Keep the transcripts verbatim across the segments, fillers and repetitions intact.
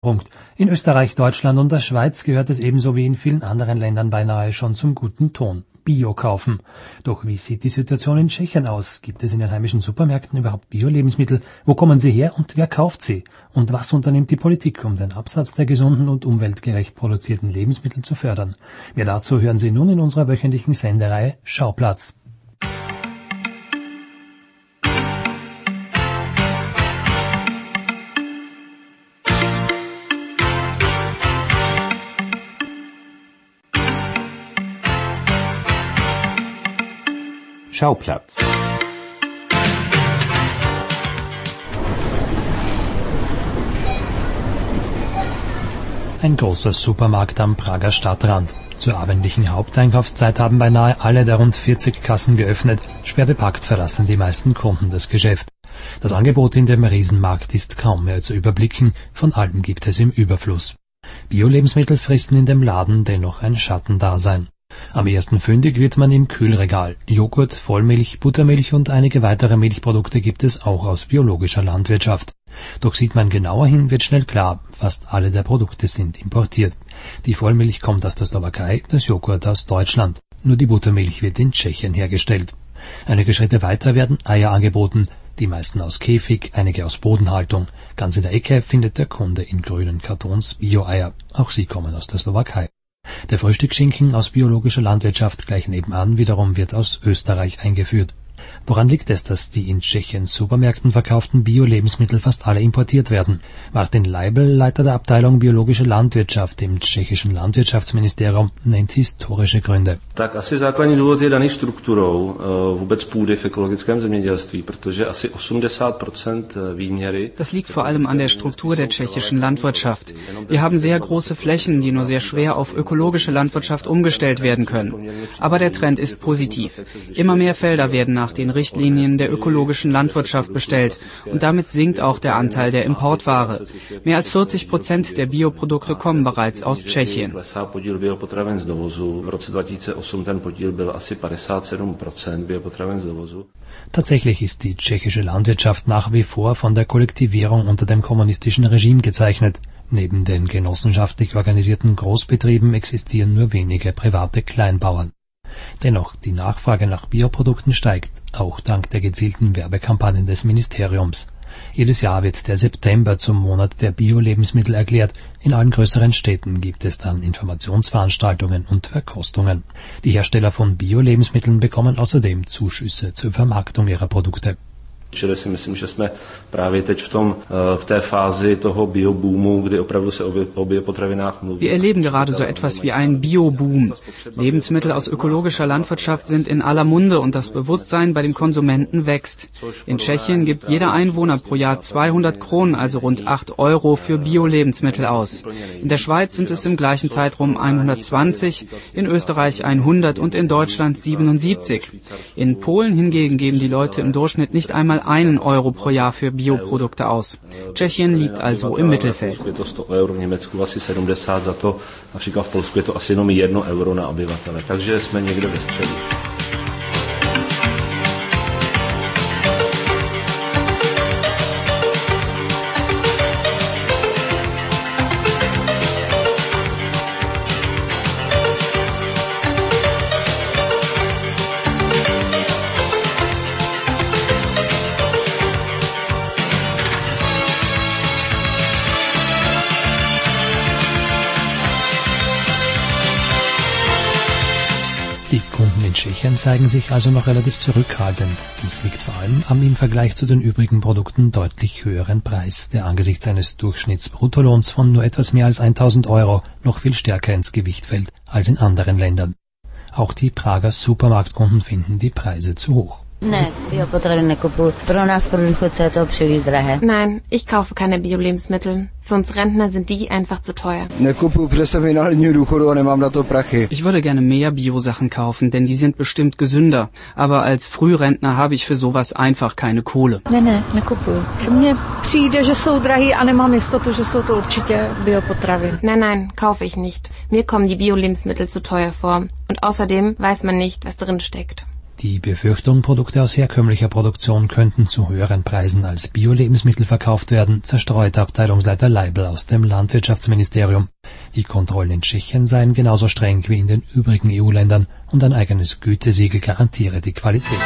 Punkt. In Österreich, Deutschland und der Schweiz gehört es ebenso wie in vielen anderen Ländern beinahe schon zum guten Ton. Bio kaufen. Doch wie sieht die Situation in Tschechien aus? Gibt es in den heimischen Supermärkten überhaupt Bio-Lebensmittel? Wo kommen sie her und wer kauft sie? Und was unternimmt die Politik, um den Absatz der gesunden und umweltgerecht produzierten Lebensmittel zu fördern? Mehr dazu hören Sie nun in unserer wöchentlichen Sendereihe Schauplatz. Schauplatz. Ein großer Supermarkt am Prager Stadtrand. Zur abendlichen Haupteinkaufszeit haben beinahe alle der rund vierzig Kassen geöffnet. Schwer bepackt verlassen die meisten Kunden das Geschäft. Das Angebot in dem Riesenmarkt ist kaum mehr zu überblicken. Von allem gibt es im Überfluss. Bio-Lebensmittel fristen in dem Laden dennoch ein Schattendasein. Am ersten fündig wird man im Kühlregal. Joghurt, Vollmilch, Buttermilch und einige weitere Milchprodukte gibt es auch aus biologischer Landwirtschaft. Doch sieht man genauer hin, wird schnell klar, fast alle der Produkte sind importiert. Die Vollmilch kommt aus der Slowakei, das Joghurt aus Deutschland. Nur die Buttermilch wird in Tschechien hergestellt. Einige Schritte weiter werden Eier angeboten, die meisten aus Käfig, einige aus Bodenhaltung. Ganz in der Ecke findet der Kunde in grünen Kartons Bio-Eier. Auch sie kommen aus der Slowakei. Der Frühstücksschinken aus biologischer Landwirtschaft gleich nebenan wiederum wird aus Österreich eingeführt. Woran liegt es, dass die in Tschechiens Supermärkten verkauften Bio-Lebensmittel fast alle importiert werden? Martin Leibl, Leiter der Abteilung Biologische Landwirtschaft im tschechischen Landwirtschaftsministerium, nennt historische Gründe. Tak asi základní důvod je daný strukturou vůbec půdy v ekologickém zemědělství, protože asi osmdesát procent výměry. Das liegt vor allem an der Struktur der tschechischen Landwirtschaft. Wir haben sehr große Flächen, die nur sehr schwer auf ökologische Landwirtschaft umgestellt werden können. Aber der Trend ist positiv. Immer mehr Felder werden nach den Richtlinien der ökologischen Landwirtschaft bestellt und damit sinkt auch der Anteil der Importware. Mehr als vierzig Prozent der Bioprodukte kommen bereits aus Tschechien. Tatsächlich ist die tschechische Landwirtschaft nach wie vor von der Kollektivierung unter dem kommunistischen Regime gezeichnet. Neben den genossenschaftlich organisierten Großbetrieben existieren nur wenige private Kleinbauern. Dennoch, die Nachfrage nach Bioprodukten steigt, auch dank der gezielten Werbekampagnen des Ministeriums. Jedes Jahr wird der September zum Monat der Bio-Lebensmittel erklärt. In allen größeren Städten gibt es dann Informationsveranstaltungen und Verkostungen. Die Hersteller von Bio-Lebensmitteln bekommen außerdem Zuschüsse zur Vermarktung ihrer Produkte. Čili si myslím, že jsme právě teď v tom v té fázi toho bioboomu, kdy opravdu se o biopotravinách mluví. Wir erleben gerade so etwas wie einen Bioboom. Lebensmittel aus ökologischer Landwirtschaft sind in aller Munde und das Bewusstsein bei den Konsumenten wächst. In Tschechien gibt jeder Einwohner pro Jahr zweihundert Kronen, also rund acht Euro, für Bio-Lebensmittel aus. In der Schweiz sind es im gleichen Zeitraum hundertzwanzig, in Österreich hundert und in Deutschland siebenundsiebzig. In Polen hingegen geben die Leute im Durchschnitt nicht einmal einen Euro pro Jahr für Bioprodukte aus. Tschechien liegt also im Mittelfeld. Je to sto eur, v Německu asi sedmdesát za to, například v Polsku je to asi jenom jedno euro na obyvatele, takže jsme někde ve středu. Die Kunden in Tschechien zeigen sich also noch relativ zurückhaltend. Dies liegt vor allem am im Vergleich zu den übrigen Produkten deutlich höheren Preis, der angesichts eines Durchschnittsbruttolohns von nur etwas mehr als tausend Euro noch viel stärker ins Gewicht fällt als in anderen Ländern. Auch die Prager Supermarktkunden finden die Preise zu hoch. Nein, ich kaufe keine Bio-Lebensmittel. Für uns Rentner sind die einfach zu teuer. Ich würde gerne mehr Bio-Sachen kaufen, denn die sind bestimmt gesünder. Aber als Frührentner habe ich für sowas einfach keine Kohle. Nein, nein, kaufe ich nicht. Mir kommen die Bio-Lebensmittel zu teuer vor. Und außerdem weiß man nicht, was drin steckt. Die Befürchtung, Produkte aus herkömmlicher Produktion könnten zu höheren Preisen als Bio-Lebensmittel verkauft werden, zerstreut Abteilungsleiter Leibl aus dem Landwirtschaftsministerium. Die Kontrollen in Tschechien seien genauso streng wie in den übrigen E U-Ländern und ein eigenes Gütesiegel garantiere die Qualität.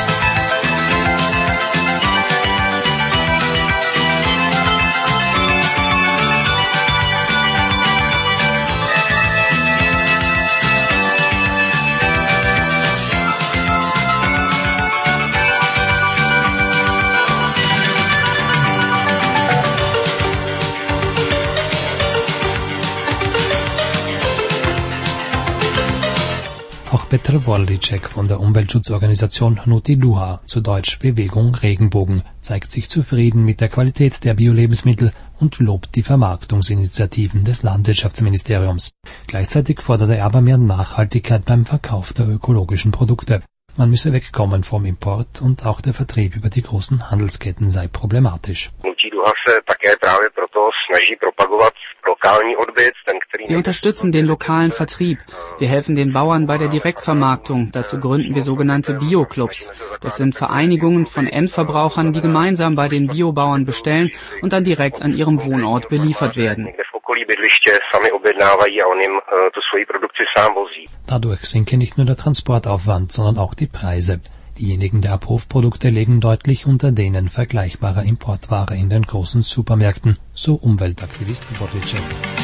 Auch Petr Worlicek von der Umweltschutzorganisation Hnuti Duha, zu Deutsch Bewegung Regenbogen, zeigt sich zufrieden mit der Qualität der Bio-Lebensmittel und lobt die Vermarktungsinitiativen des Landwirtschaftsministeriums. Gleichzeitig forderte er aber mehr Nachhaltigkeit beim Verkauf der ökologischen Produkte. Man müsse wegkommen vom Import und auch der Vertrieb über die großen Handelsketten sei problematisch. Wir unterstützen den lokalen Vertrieb. Wir helfen den Bauern bei der Direktvermarktung. Dazu gründen wir sogenannte Bio-Clubs. Das sind Vereinigungen von Endverbrauchern, die gemeinsam bei den Biobauern bestellen und dann direkt an ihrem Wohnort beliefert werden. Dadurch sinke nicht nur der Transportaufwand, sondern auch die Preise. Diejenigen der Abhofprodukte legen deutlich unter denen vergleichbarer Importware in den großen Supermärkten, so Umweltaktivist Worlicek.